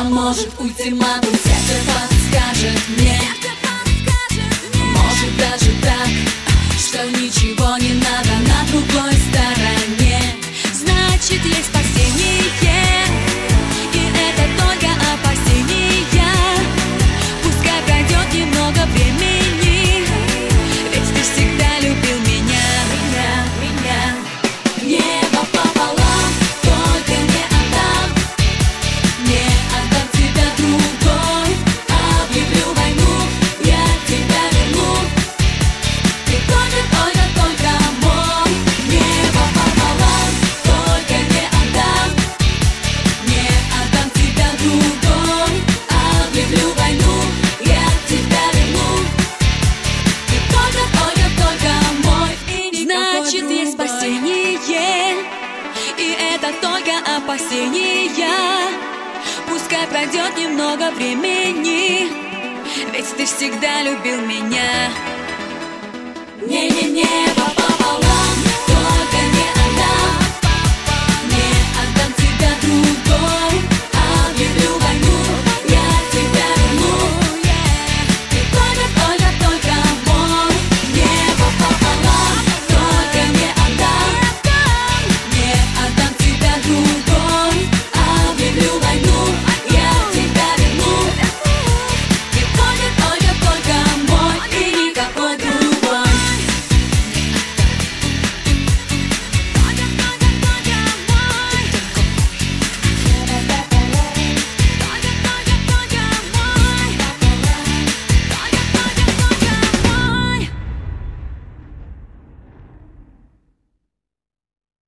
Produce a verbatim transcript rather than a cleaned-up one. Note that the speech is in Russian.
А может, ультиматум сердце подскажет мне. Может даже так, что ничего не надо на другой стороне. Значит, есть спасение, и это только опасения. Пускай пройдет немного времени, ведь ты всегда любил меня. Меня, меня. Небо пополам, только не отдам. Не отдам тебя другой. Объявлю войну, я тебя верну. Ты только, только, только мой. Небо пополам, только не отдам. Не отдам тебя другой. Объявлю войну, я тебя верну. Ты только, только, только мой. И никакой Значит, есть другой. спасение, и это только опасения. Пускай пройдет немного времени, ведь ты всегда любил меня.